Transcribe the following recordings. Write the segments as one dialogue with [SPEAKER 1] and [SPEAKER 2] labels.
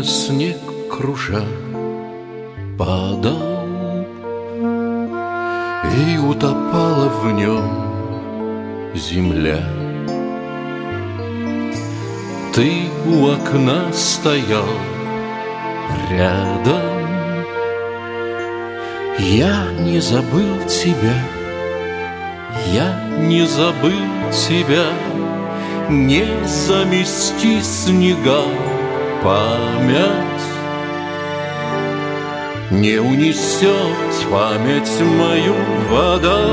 [SPEAKER 1] Медленно снег круша падал, и утопала в нем земля. Ты у окна стоял рядом, я не забыл тебя, я не забыл тебя. Не замести снега память, не унесет память мою вода.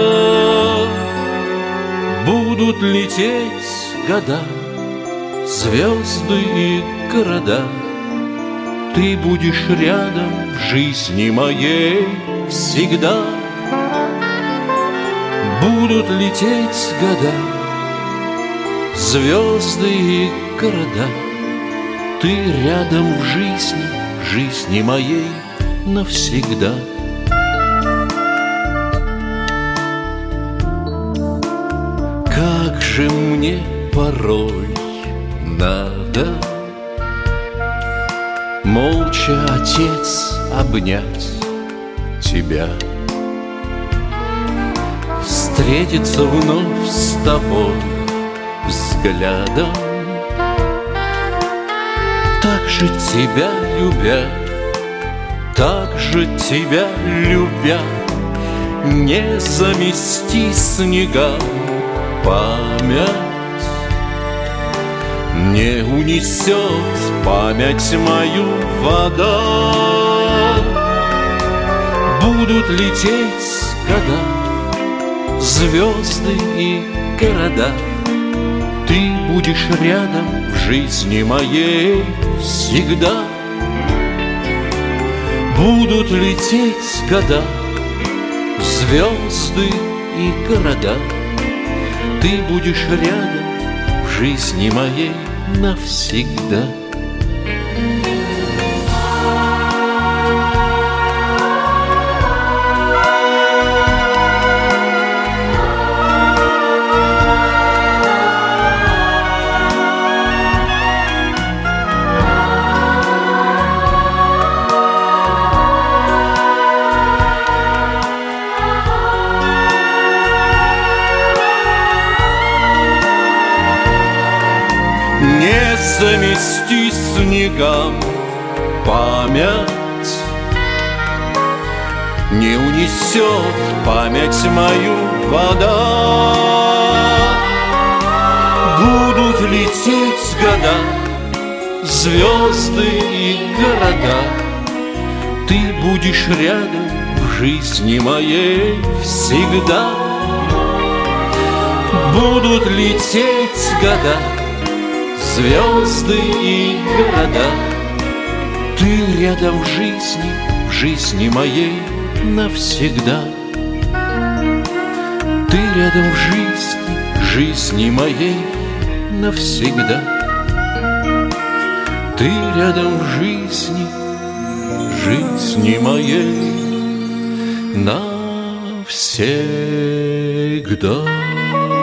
[SPEAKER 1] Будут лететь года, звезды и города, ты будешь рядом в жизни моей всегда. Будут лететь года, звезды и города, ты рядом в жизни моей навсегда. Как же мне порой надо молча, отец, обнять тебя, встретиться вновь с тобой взглядом, так же тебя любя, так же тебя любя, не замести снегам память, не унесет память мою вода. Будут лететь года, звезды и города, ты будешь рядом в жизни моей всегда. Будут лететь года, звезды и города, ты будешь рядом в жизни моей навсегда. Не замести снегам память, не унесет память мою вода. Будут лететь года, звезды и города, ты будешь рядом в жизни моей всегда. Будут лететь года, звезды и города, ты рядом в жизни моей навсегда. Ты рядом в жизни моей навсегда. Ты рядом в жизни моей навсегда.